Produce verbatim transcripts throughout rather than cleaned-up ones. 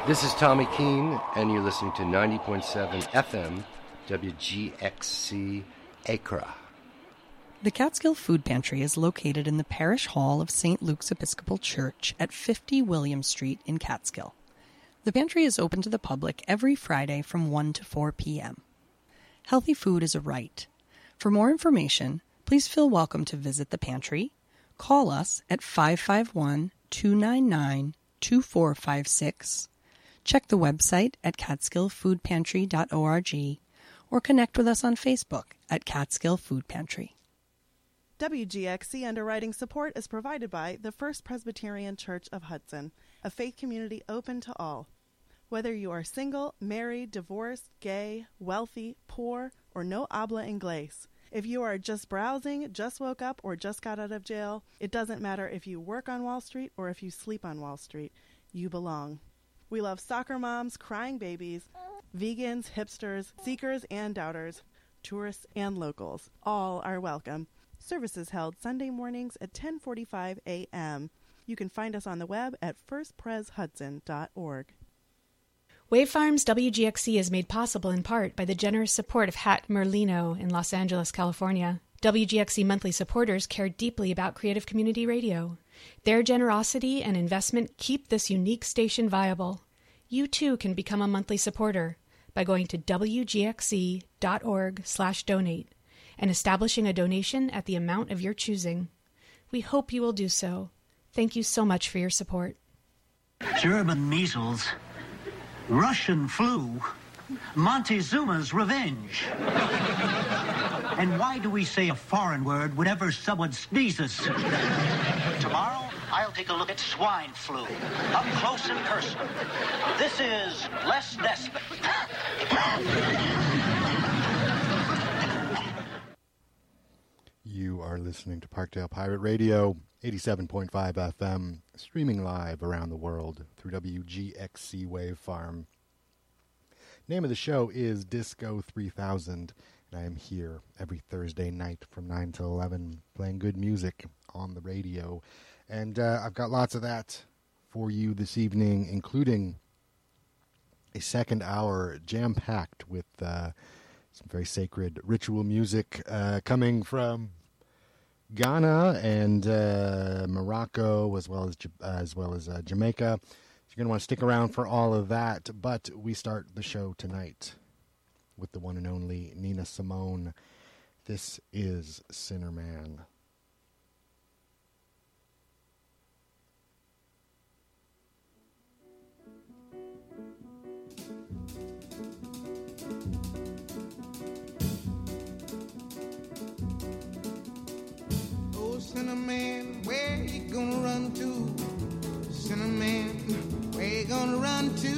This is Tommy Keene, and you're listening to ninety point seven F M W G X C Accra. The Catskill Food Pantry is located in the Parish Hall of Saint Luke's Episcopal Church at fifty William Street in Catskill. The pantry is open to the public every Friday from one to four p.m. Healthy food is a right. For more information, please feel welcome to visit the pantry. Call us at five five one, two nine nine, two four five six. Check the website at catskill food pantry dot org or connect with us on Facebook at Catskill Food Pantry. W G X C underwriting support is provided by the First Presbyterian Church of Hudson, a faith community open to all. Whether you are single, married, divorced, gay, wealthy, poor, or no habla inglés, if you are just browsing, just woke up, or just got out of jail, it doesn't matter if you work on Wall Street or if you sleep on Wall Street, you belong. We love soccer moms, crying babies, vegans, hipsters, seekers and doubters, tourists and locals. All are welcome. Services held Sunday mornings at ten forty-five a.m. You can find us on the web at first pres hudson dot org. Wave Farms W G X C is made possible in part by the generous support of Hat Merlino in Los Angeles, California. W G X C monthly supporters care deeply about creative community radio. Their generosity and investment keep this unique station viable. You too can become a monthly supporter by going to w g x c dot org slash donate and establishing a donation at the amount of your choosing. We hope you will do so. Thank you so much for your support. German measles, Russian flu, Montezuma's revenge. And why do we say a foreign word whenever someone sneezes? Tomorrow, I'll take a look at swine flu, up close and personal. This is Les Nesbitt. You are listening to Parkdale Pirate Radio, eighty-seven point five F M, streaming live around the world through W G X C Wave Farm. Name of the show is Disco three thousand, and I am here every Thursday night from nine to eleven playing good music on the radio. And uh, I've got lots of that for you this evening, including a second hour jam-packed with uh, some very sacred ritual music uh, coming from Ghana and uh, Morocco, as well as uh, as well as uh, Jamaica. So you're going to want to stick around for all of that. But we start the show tonight with the one and only Nina Simone. This is Sinner Man. Sinner man, where you gonna run to? Sinner man, where you gonna run to?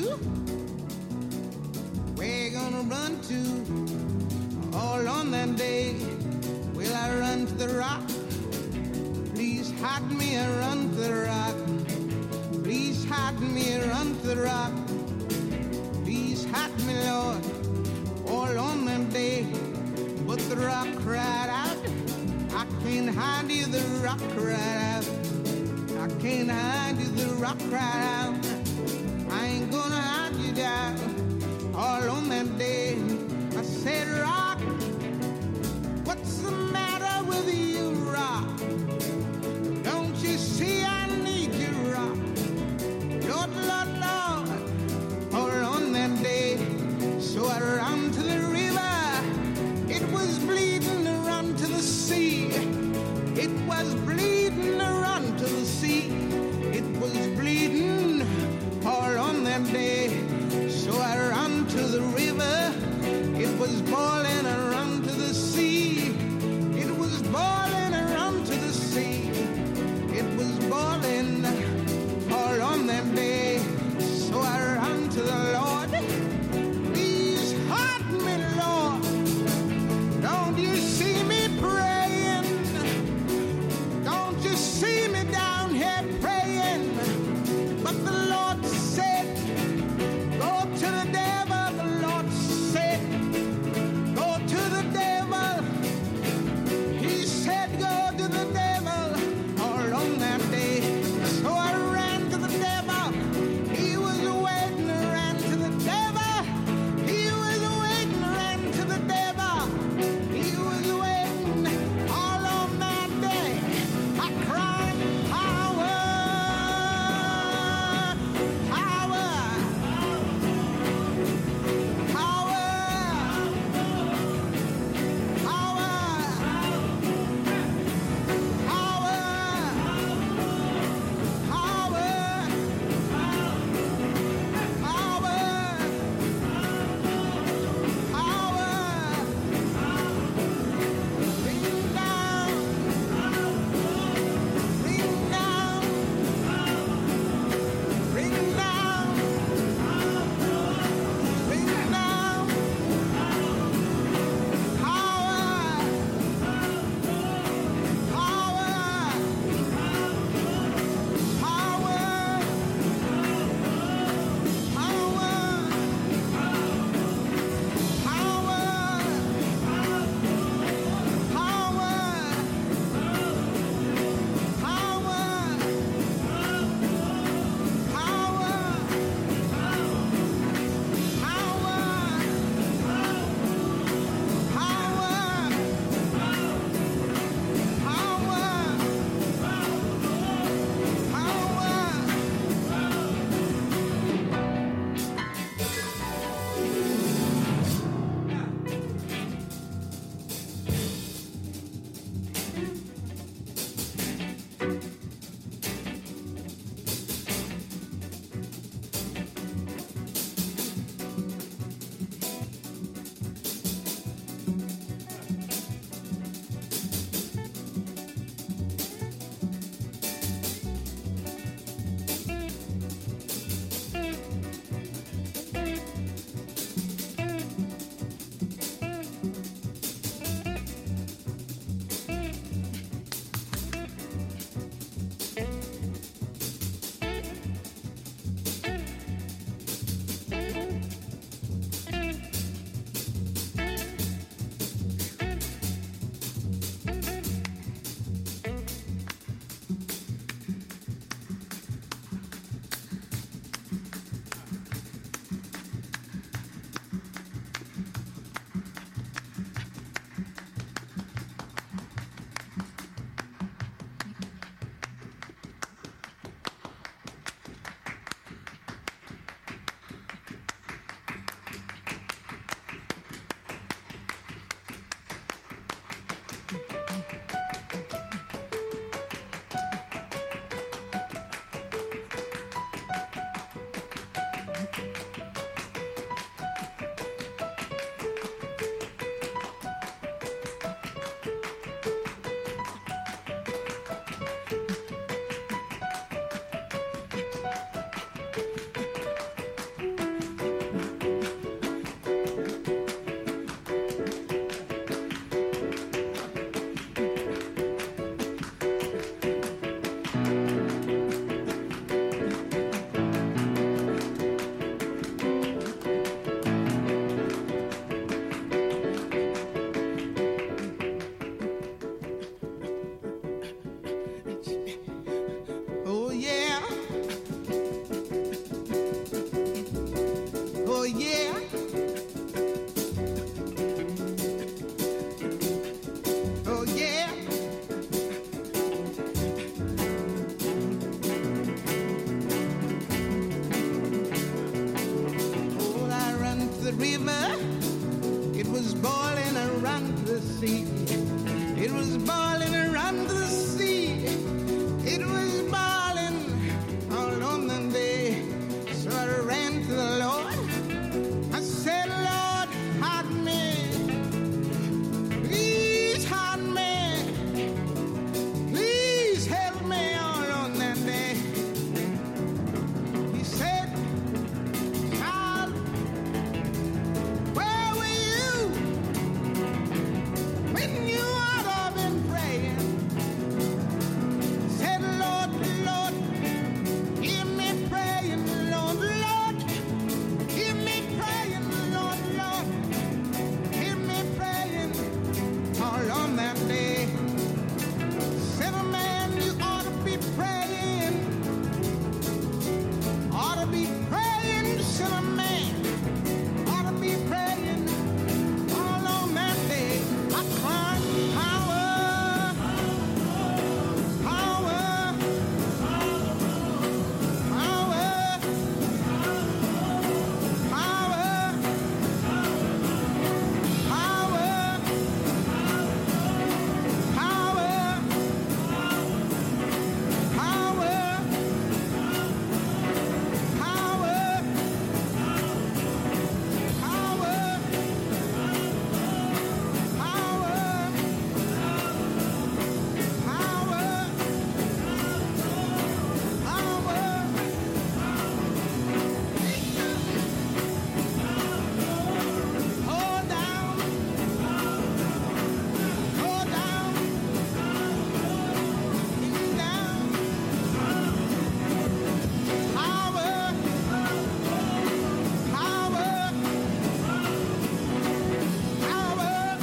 Where you gonna run to? All on that day, will I run to the rock? Please hide me and run to the rock. Please hide me and run to the rock. Please hide me, Lord, all on that day. But the rock cried out, I can't hide you, the rock cried out. I can't hide you, the rock cried out. I ain't gonna hide you down. All on that day, I said, rock, what's the matter with you, rock? Don't you see I need you, rock? Lord, Lord, Lord, all on that day. So I ran to the river, it was bleeding to run to the sea. It was bleeding to run to the sea. It was bleeding sea. It was boiling around the sea. It was boiling all on the day. So I ran to the Lord. I said, Lord, hide me. Please hide me. Please help me all on that day. He said, child, where were you when you ought to have been praying? Said, Lord, Lord, hear me praying, Lord, Lord, hear me praying, Lord, Lord, hear me praying all on that day. Said, a man, you ought to be praying, ought to be praying, said a man, ought to be praying all on that day. I cried, power, power, power, power, hold down, hold down, down, power, power, power,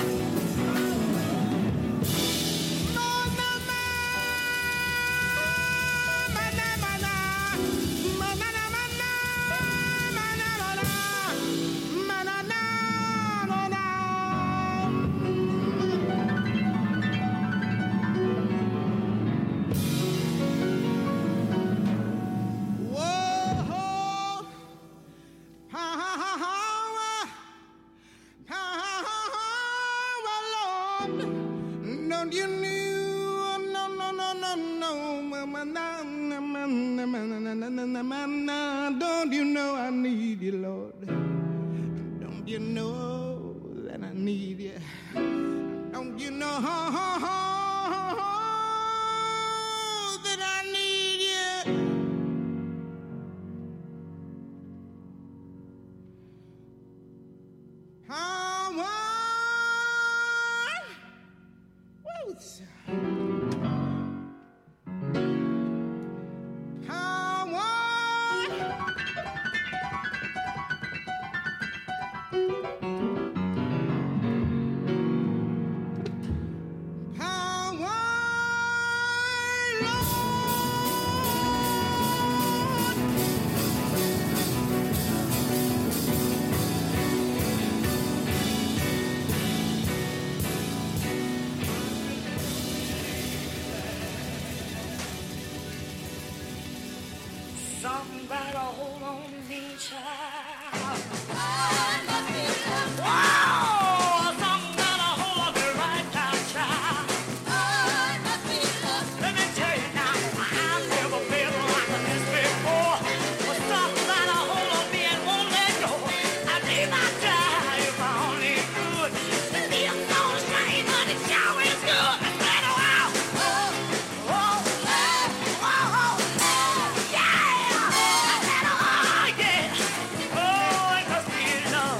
whoa, power, power, Lord, don't you know, no, no, no, no, no, mama, na, na, na, na, na, na, na, na, na, na, don't you know I need you, Lord? Don't you know that I need you? Don't you know that I need you? Power, woo, Something better hold on to me, child. Wow! Something better hold on to me right now, child. Let me tell you now, I've never been like this before. But something better hold on me and won't let go. I need my die if I only could. The feels so strange, but it sure is good. Wow! Oh, oh, oh, oh, yeah! I said, oh, yeah! Oh, it must be love.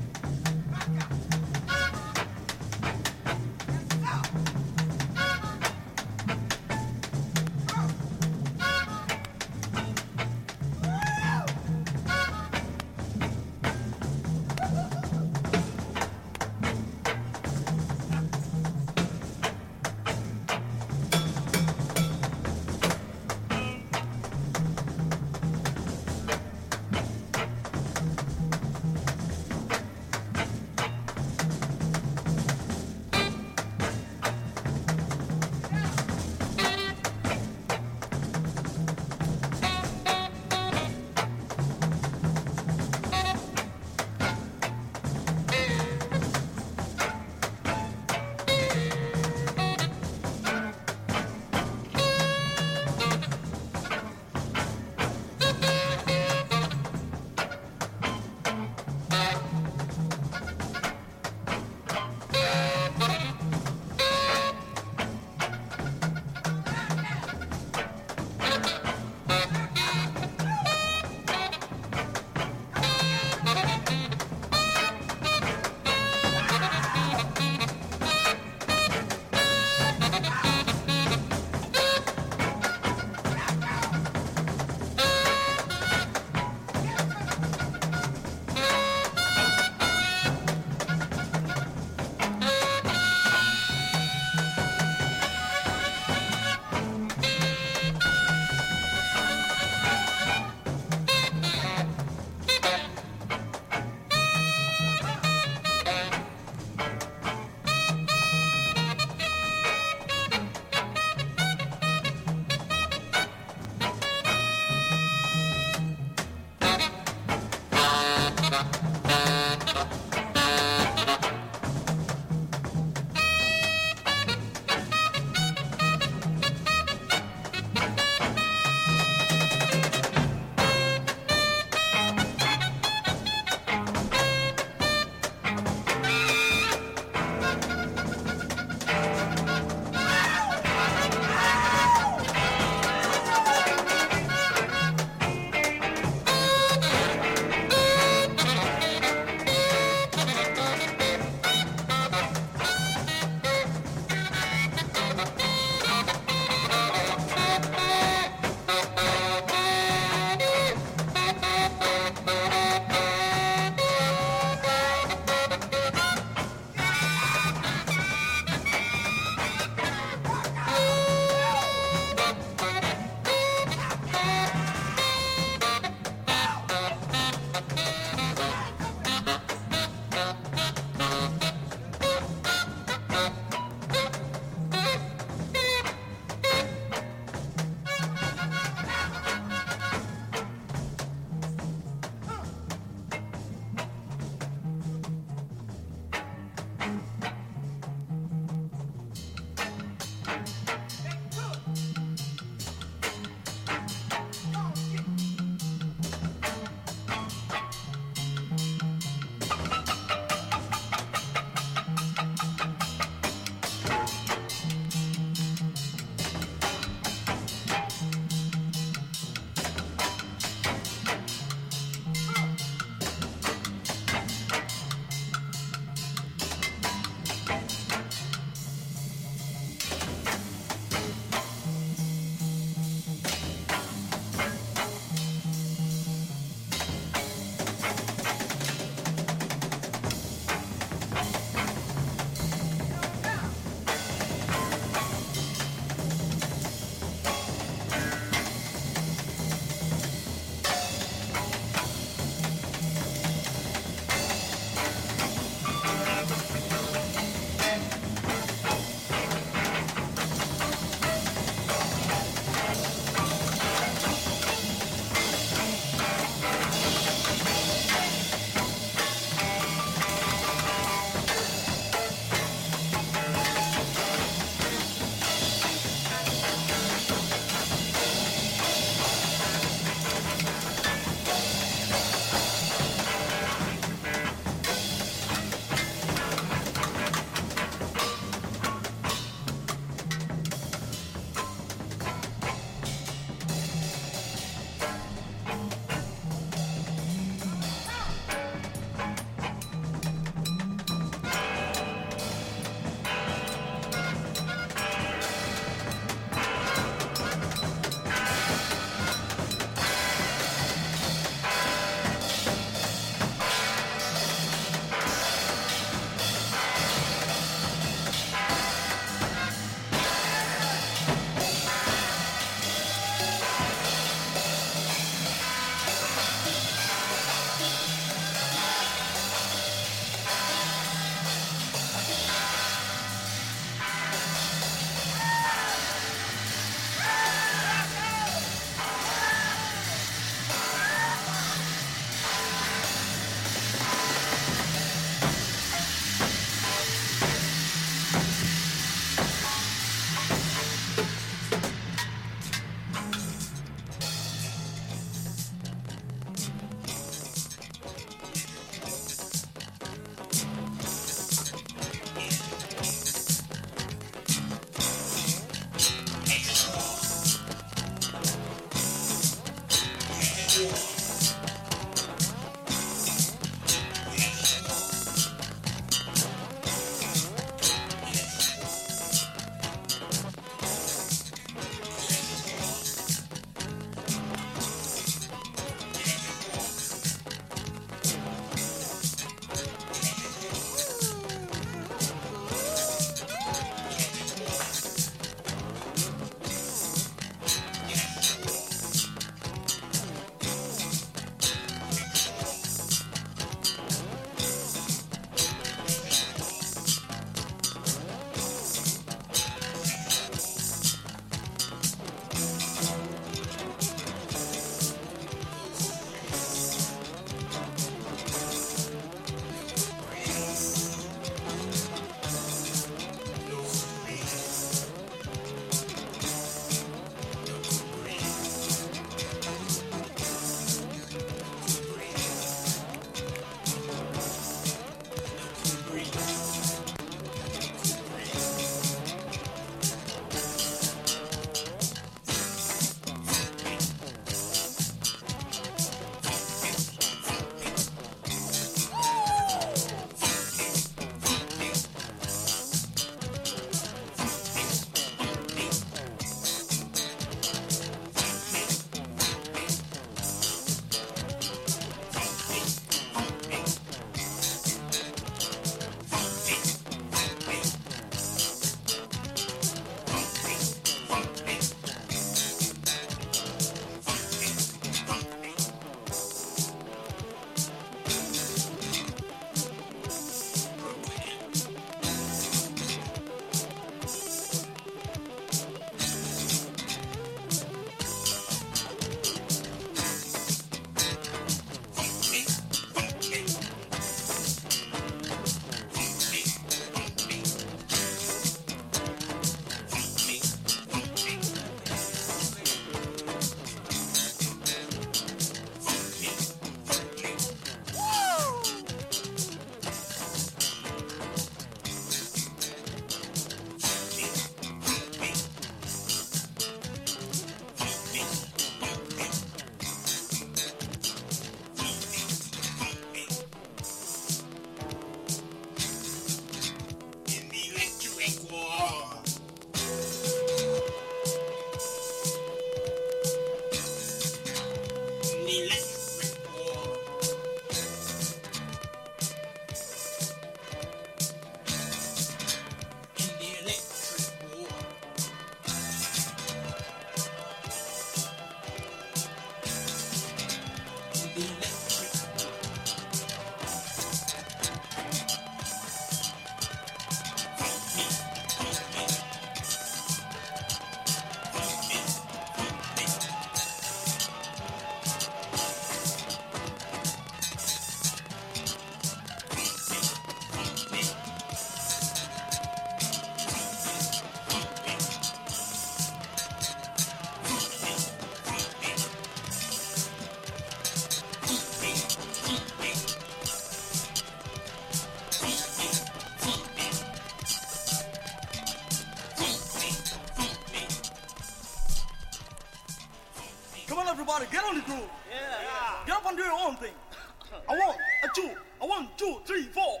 everybody, get on the groove. Yeah. Get up and do your own thing. I want a two, a one, two, three, four.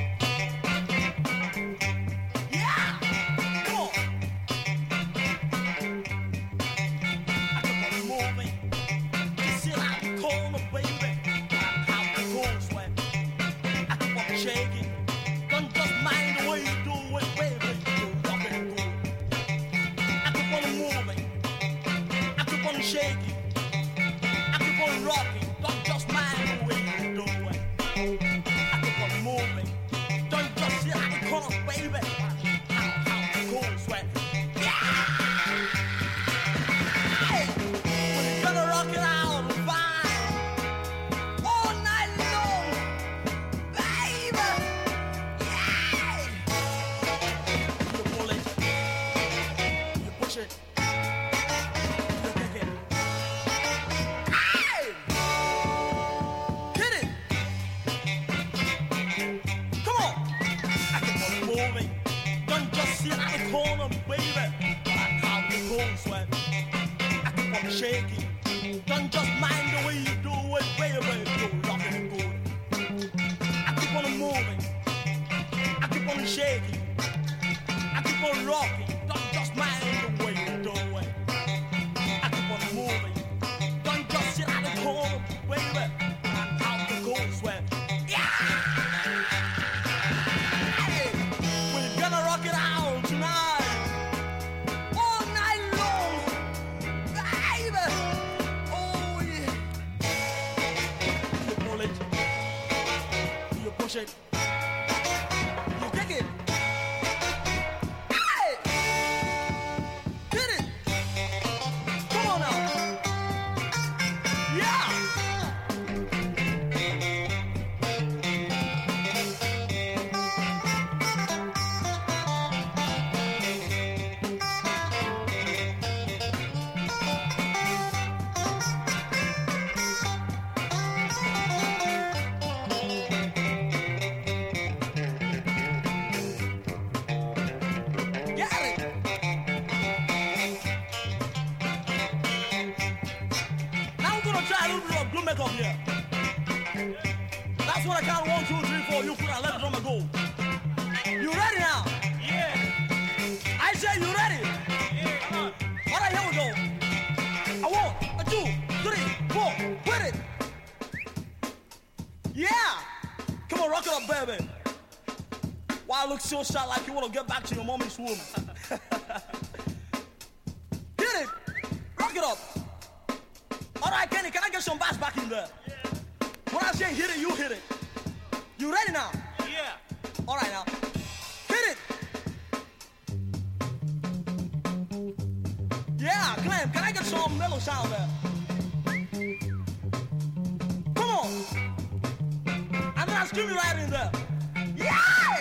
Yeah! Come on. I keep on moving. You see like a corner, baby. How the cold sweat. I keep on shaking. Don't just mind the way you do it, baby. You rock and roll. I keep on moving. I keep on shaking. I keep on rocking. Don't just mind the way you do it. I keep on moving. Don't just sit like a corner, baby. How, how the cold sweat. Yeah! Hey! We're gonna rock it out fine. All night long. Baby! Yeah! You pull it. You push it. You kick it. Hey! Hit it! Come on! I keep on moving. Don't just sit at the corner, baby. I count the cold sweat. I keep on shaking. Don't just mind the way you do it, baby. You're rocking and good. I keep on moving. I keep on shaking. I keep on rocking. Don't just mind the way you do it. I keep on moving. Don't just sit at the corner, baby. I count the cold sweat. Yeah! Hey! We're gonna rock it out tonight. All night long. Baby! Oh, yeah. You pull it. You push it. You kick it. Hey! Hit it. Come on now. Yeah! Get it. Now we're gonna try a little bit of blue makeup here. That's what I count one, two, three, four. You put and let the drummer go. You ready now? Yeah. I say you ready? Yeah. Come on. All right, here we go. A one, a two, three, four. Hit it. Yeah. Come on, rock it up, baby. Why look so sad like you want to get back to your mommy's womb? Hit it. Rock it up. All right, Kenny, can I get some bass back in there? Yeah. When I say hit it, you hit it. You ready now? Yeah. All right now. Hit it. Yeah, Clem, can I get some mellow sound there? Come on. And then I scream you right in there. Yeah!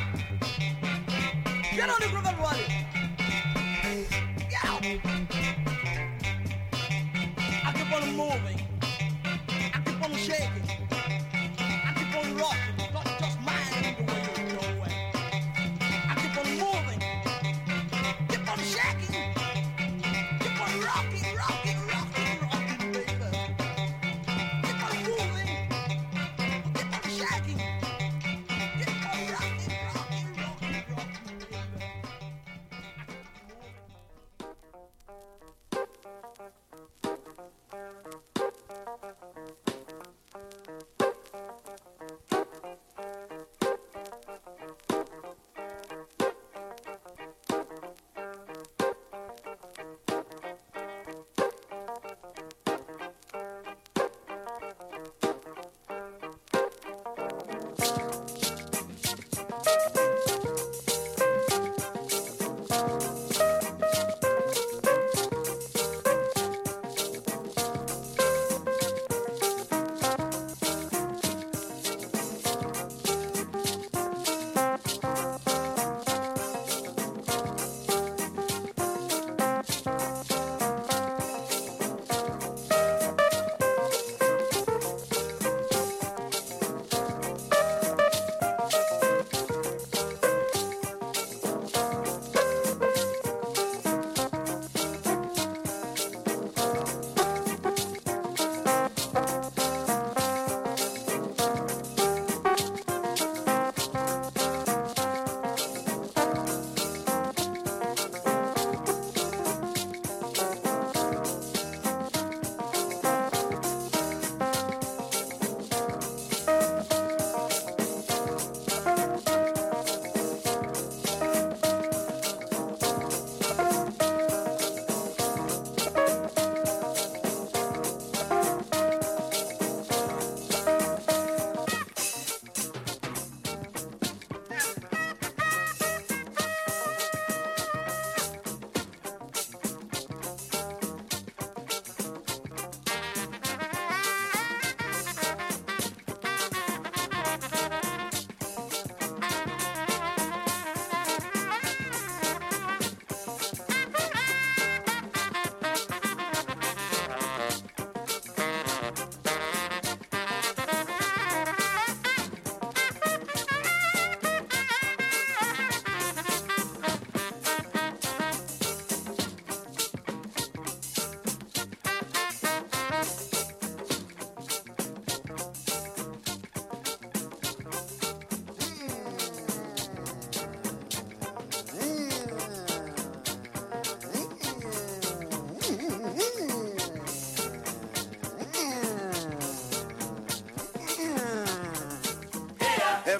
Get on the groove, everybody. Yeah! I keep on moving. I keep on shaking. I keep on rocking. Not just mind the way you do it. I keep on moving. Keep on shaking. Keep on rocking, rocking, rocking, rocking, baby. Keep on moving. Keep on shaking. Keep on rocking, rocking, rocking, rocking, baby. I keep on moving.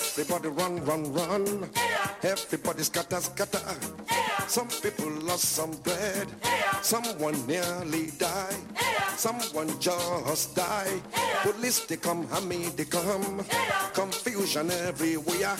Everybody run, run, run. Everybody scatter, scatter. Some people lost some bread. Someone nearly died. Someone just died. Police they come, hammy they come. Confusion everywhere.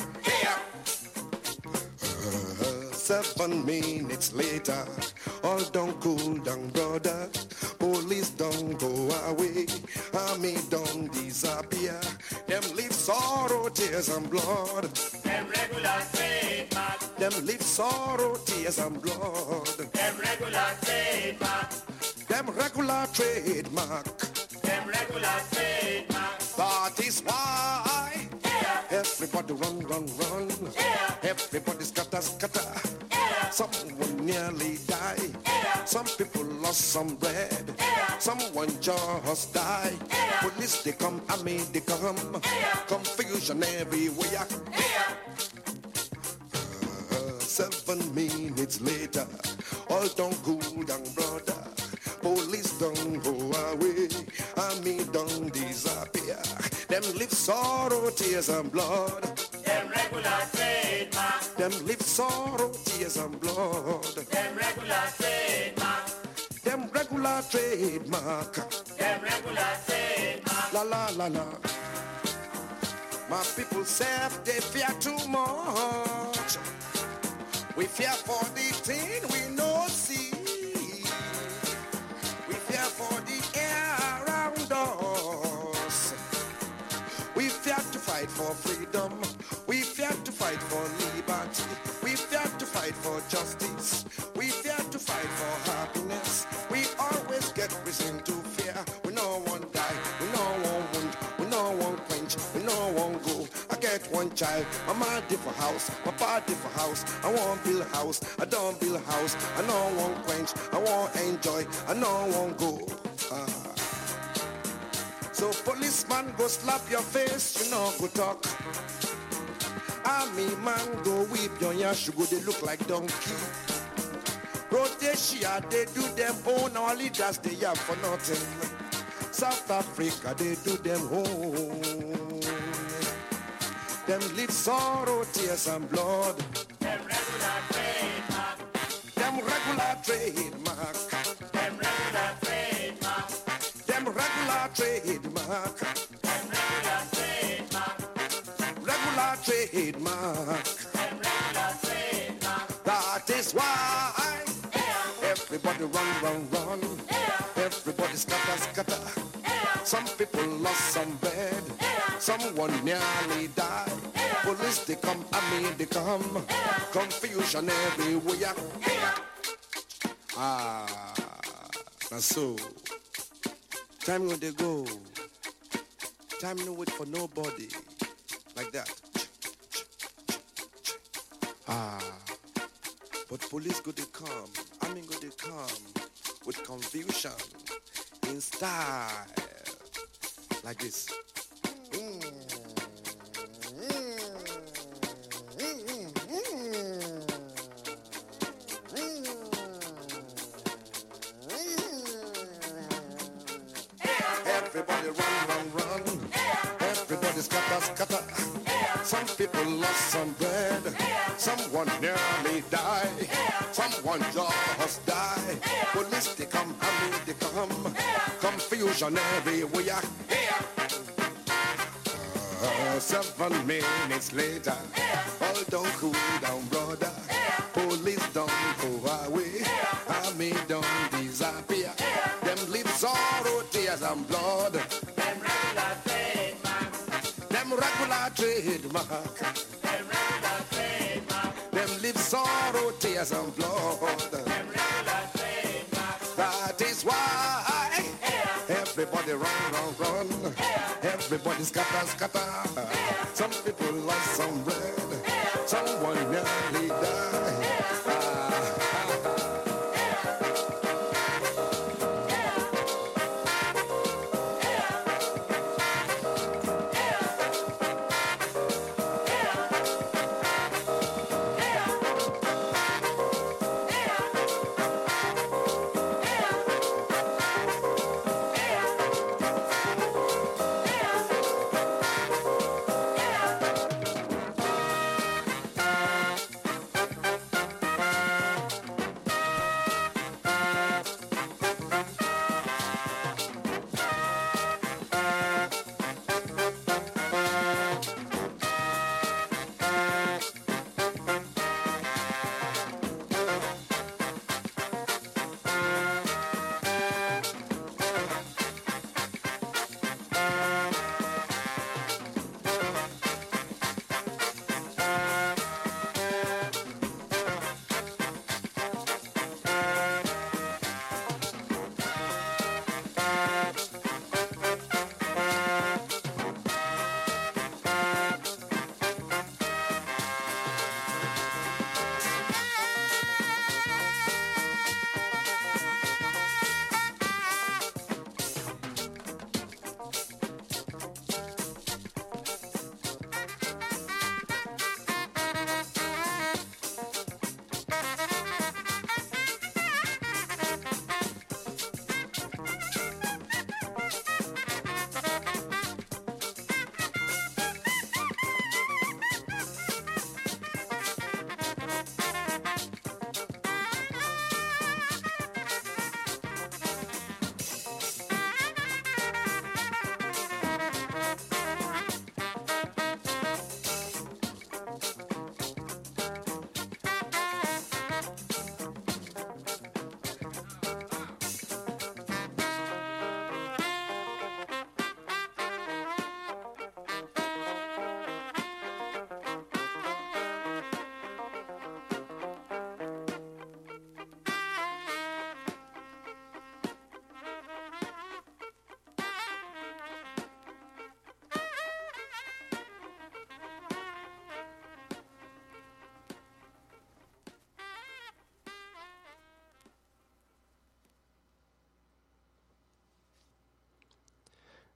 Uh, seven minutes later, all don't cool down, brother. Police don't go away. Army don't disappear. Them leave sorrow, tears and blood. Them regular trademark. Them leave sorrow, tears and blood. Them regular trademark. Them regular trademark. Them regular trademark. That is why Yeah. everybody run, run, run. Yeah. Everybody scatter, scatter. Yeah. Someone nearly died. Yeah. Some people lost some bread. Yeah. Someone just died. Yeah. Police they come, army they come. Yeah. Confusion everywhere. Yeah. Uh, seven minutes later, all don't cool down, brother. Police don't go away. Army don't disappear. Them live sorrow, tears and blood. Them regular trademark. Them live sorrow, tears and blood. Them regular trademark. Them regular trademark. Them regular trademark. La la la la. My people say they fear too much. We fear for the thing we no see. We fear for the air around us. We fear to fight for freedom. We fear to fight for liberty. We fear to fight for justice. We fear to fight for happiness. We always get reason to fear. We no one die. We no one wound. We no one quench. We no one go. I get one child. My mom did for house. My pa did for house. I want build a house. I don't build a house. I no one quench. I want enjoy. I no one go. Ah. So policeman go slap your face. You know go talk. Army man go whip your yash. You go they look like donkey. Rhodesia, they do them own. Our leaders, they have for nothing. South Africa, they do them own. Them live sorrow, tears and blood. Them regular trademark. Them regular trademark. Them regular trademark. Them regular trademark. Them regular trademark. Regular trademark. Them regular trademark. That is why everybody run, run, run. Everybody scatter, scatter. Some people lost some bread. Someone nearly died. Police they come, army they come. Confusion everywhere. Ah, now so time when they go. Time no wait for nobody. Like that. Ah, but police go they come. Army go they come with confusion in style. Like this. Everybody run, run, run. Everybody scatter, scatter. Some people lost some bread. Someone nearly died. Someone just died. Police they come, army they come. Confusion everywhere. Uh, seven minutes later, all don't cool down, brother. Police don't go away. Army don't disappear. Them live sorrow, tears and blood. Them regular trademark. Them regular trademark. Them regular trademark. Them live sorrow, tears and blood. Them regular trademark. That is why everybody run, run, run. Everybody scatter, scatter. Some people lost some bread. Someone nearly died.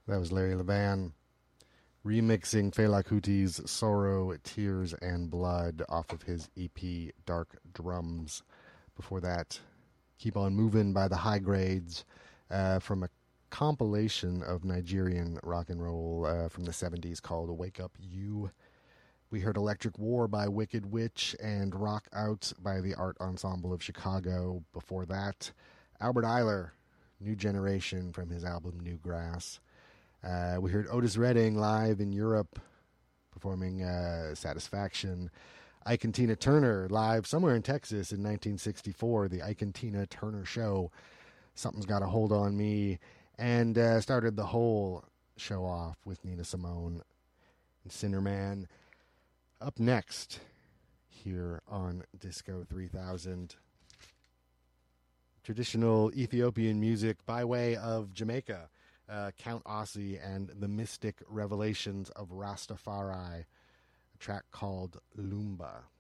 That was Larry Levan remixing Fela Kuti's Sorrow, Tears, and Blood off of his E P Dark Drums. Before that, Keep On Moving by the High Grades uh, from a compilation of Nigerian rock and roll uh, from the seventies called Wake Up You. We heard Electric War by Wicked Witch and Rock Out by the Art Ensemble of Chicago. Before that, Albert Eiler, New Generation from his album New Grass. Uh, we heard Otis Redding live in Europe performing uh, Satisfaction. Ike and Tina Turner live somewhere in Texas in nineteen sixty-four, the Ike and Tina Turner Show. Something's Got a Hold on Me. And uh, started the whole show off with Nina Simone and Sinner Man. Up next here on Disco three thousand, traditional Ethiopian music by way of Jamaica. Uh, Count Ossie and the Mystic Revelations of Rastafari, a track called Lumba.